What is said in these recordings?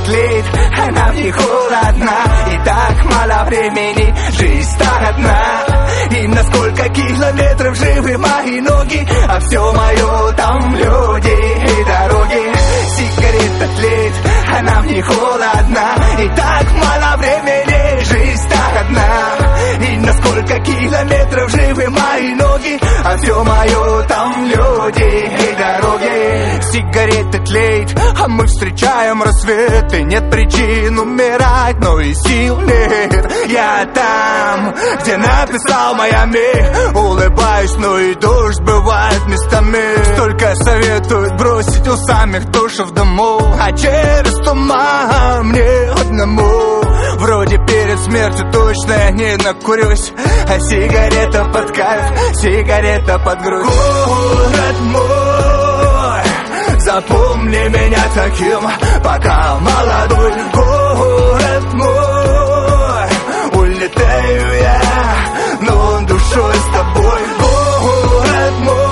тлеет, а нам не холодно. И так мало времени, жизнь так одна. И на сколько километров живы мои ноги, а все мое там люди и дороги. Сигарета тлеет, а нам не холодно. И так мало времени, жизнь так одна. И на сколько километров живы мои ноги, а все мое там люди и дороги. Сигарета тлеет, а мы встречаем рассвет. И нет причин умирать, но и сил нет. Я там, где написал Майами. Улыбаюсь, но и дождь бывает местами. Столько советуют бросить у самих душ в дому, а через туман мне одному. Вроде перед смертью точно я не накурюсь, а сигарета под кайф, сигарета под грудь. Город мой, запомни меня таким, пока молодой. Город мой, улетаю я, но душой с тобой. Город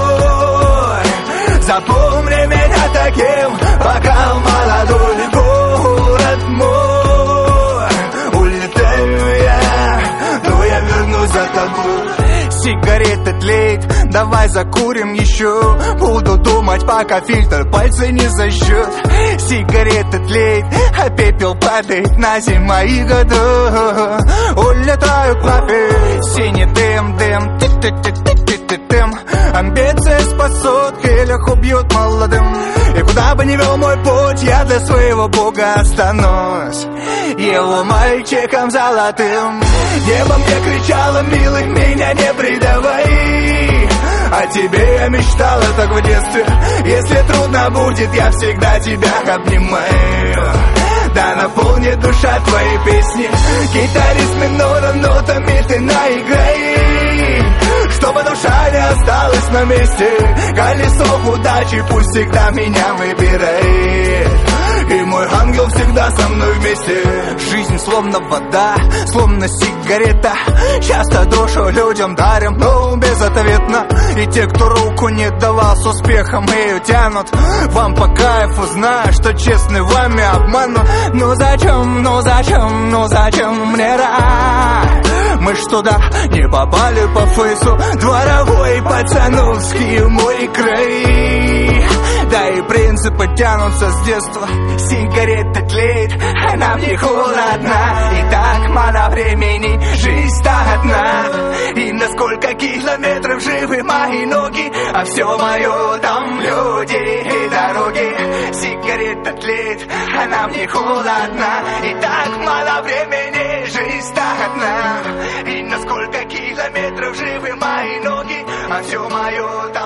мой, запомни меня таким, пока молодой. Город мой, улетаю я, но я вернусь за тобой. Сигарета тлеет, давай закурим еще. Буду думать, пока фильтр пальцы не зажжет. Сигарета тлеет, а пепел падает на землю мои года. Улетаю к папе, синий дым, дым, ты-ты-ты-ты-ты-ты-тым. Амбиции спасут, келях убьют молодым. И куда бы ни вел мой путь, я для своего бога останусь его мальчиком золотым. Небом я кричала, милый, меня не предавай. О тебе я мечтала так в детстве. Если трудно будет, я всегда тебя обнимаю. Да наполнит душа твоей песни. Гитарист минором нотами ты наиграй, чтобы душа не осталась на месте. Колесо удачи пусть всегда меня выбирает, и мой ангел всегда со мной вместе. Жизнь словно вода, словно сигарета. Часто душу людям дарим, но безответно. И те, кто руку не давал, с успехом ее тянут. Вам по кайфу, знаю, что честный вами обманут. Ну зачем, ну зачем, ну зачем мне рай? Мы ж туда не попали по фейсу. Дворовой пацановский мой край. Да и принципы тянутся с детства. Сигарета тлеет, а нам не холодно. И так мало времени, жизнь так одна. И на сколько километров живы мои ноги, а все мое там люди и дороги. Сигарета тлеет, а нам не холодно. И так мало времени, жизнь так одна. И на сколько километров живы мои ноги, а все мое там